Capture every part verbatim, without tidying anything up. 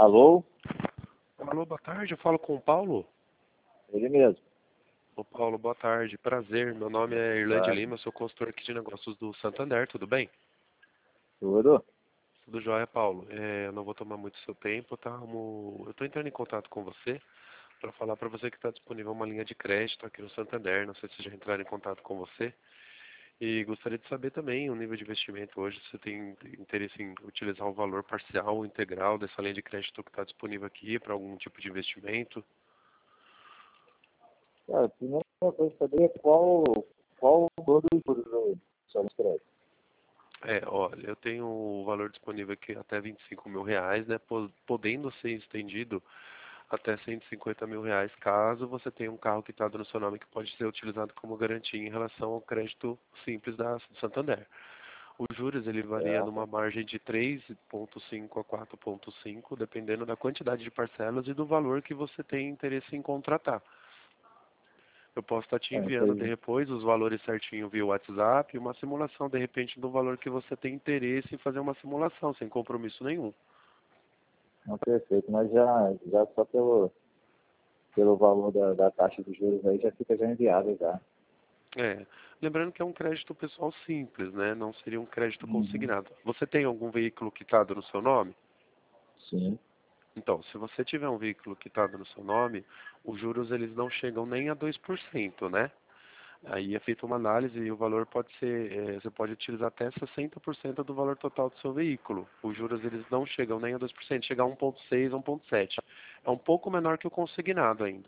Alô? Alô, boa tarde, eu falo com o Paulo. Ele mesmo. Ô Paulo, boa tarde, prazer, meu nome é Irlande Tá. Lima, sou consultor aqui de negócios do Santander, tudo bem? Tudo? Tudo jóia, Paulo. É, eu não vou tomar muito seu tempo, tá? Mo- Eu estou entrando em contato com você para falar para você que está disponível uma linha de crédito aqui no Santander, não sei se já entraram em contato com você. E gostaria de saber também o nível de investimento hoje, se você tem interesse em utilizar o valor parcial ou integral dessa linha de crédito que está disponível aqui para algum tipo de investimento. Cara, a primeira coisa que saber é qual, qual o valor dos juros do seu crédito. É, olha, eu tenho o valor disponível aqui até vinte e cinco mil reais, né, po- podendo ser estendido até cento e cinquenta mil reais, caso você tenha um carro quitado no seu nome que pode ser utilizado como garantia em relação ao crédito simples da Santander. Os juros, ele varia Certo? numa margem de três vírgula cinco a quatro vírgula cinco, dependendo da quantidade de parcelas e do valor que você tem interesse em contratar. Eu posso estar te É, enviando entendi. depois os valores certinho via WhatsApp, uma simulação de repente do valor que você tem interesse em fazer uma simulação, sem compromisso nenhum. Não, perfeito, mas já, já só pelo, pelo valor da, da taxa de juros aí já fica já enviado já. É, lembrando que é um crédito pessoal simples, né? Não seria um crédito Uhum. consignado. Você tem algum veículo quitado no seu nome? Sim. Então, se você tiver um veículo quitado no seu nome, os juros eles não chegam nem a dois por cento, né? Aí é feita uma análise e o valor pode ser, eh, você pode utilizar até sessenta por cento do valor total do seu veículo. Os juros eles não chegam nem a dois por cento, chega a um vírgula seis, um vírgula sete. É um pouco menor que o consignado ainda.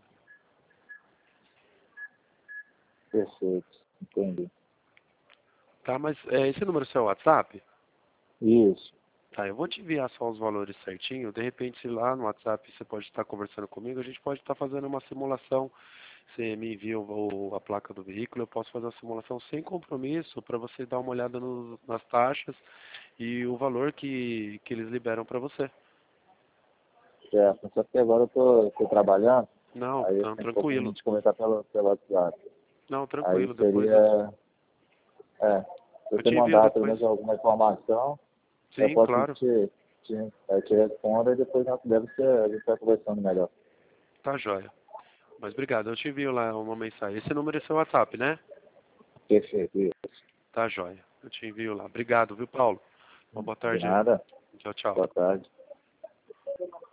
Perfeito. Entendi. Tá, mas eh, esse número é seu WhatsApp? Isso. Tá, eu vou te enviar só os valores certinho. De repente, se lá no WhatsApp você pode estar conversando comigo, a gente pode estar fazendo uma simulação. Você me envia o, o- a placa do veículo, eu posso fazer uma simulação sem compromisso para você dar uma olhada no- nas taxas e o valor que, que eles liberam para você. Certo. Só que agora eu tô, tô trabalhando, Não, aí não, tem como a tranquilo. gente comentar pelo, pelo WhatsApp. Não, Aí tranquilo. Depois eu, seria, é, se eu você te envio mandar pelo depois. menos alguma informação, eu Sim, posso claro. te, te, eh, te responder e depois nós deve ser, a gente vai conversando melhor. Tá joia. Mas obrigado. Eu te envio lá uma mensagem. Esse número é seu WhatsApp, né? Perfeito, isso. Tá joia. Eu te envio lá. Obrigado, viu, Paulo? Uma boa De tarde aí. nada. Tchau, tchau. Boa tarde.